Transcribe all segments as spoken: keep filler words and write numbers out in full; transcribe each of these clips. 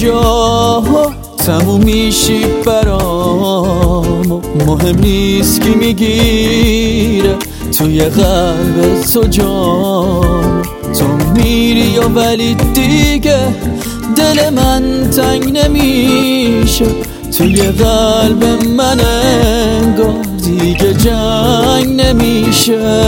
جا تموم میشی برام، مهم نیست کی میگیره توی قلب تو جام. تو میری یا ولی دیگه دل من تنگ نمیشه، توی قلب من انگار دیگه جنگ نمیشه.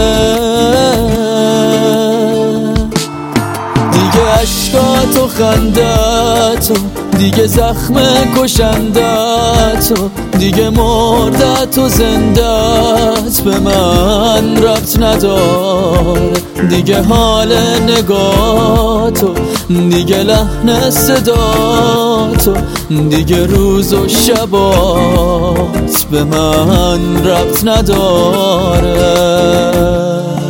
دیگه عشقات و خندت و دیگه زخم کشندت و دیگه مردت و زندت به من ربط نداره. دیگه حال نگات و دیگه لحن صدات و دیگه روز و شبات به من ربط نداره.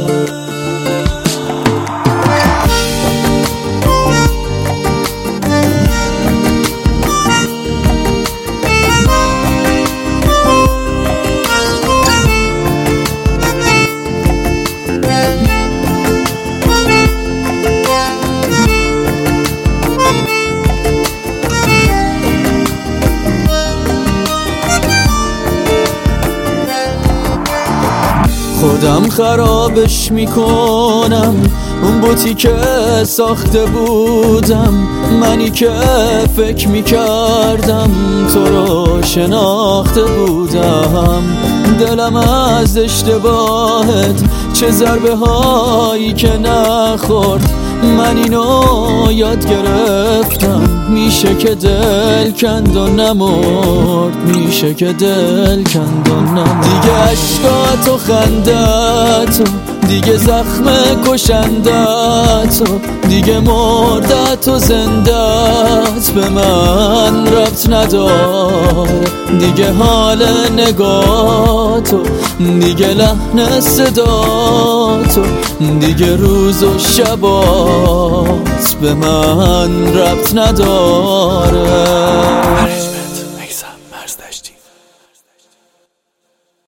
خودم خرابش میکنم، اون بوتی که ساخته بودم، منی که فکر میکردم تو رو شناخته بودم. دلم از اشتباهت چه ضربه هایی که نخورد، من اینو یاد گرفتم. میشه که دل کند و نمرد، میشه که دل کند و نمرد. دیگه عشقات و خندت و دیگه زخم کشندت و دیگه مردت و زندت به من ربط نداره. دیگه حال نگات و دیگه لحن صدات و دیگه روز و شبات به من ربط نداره.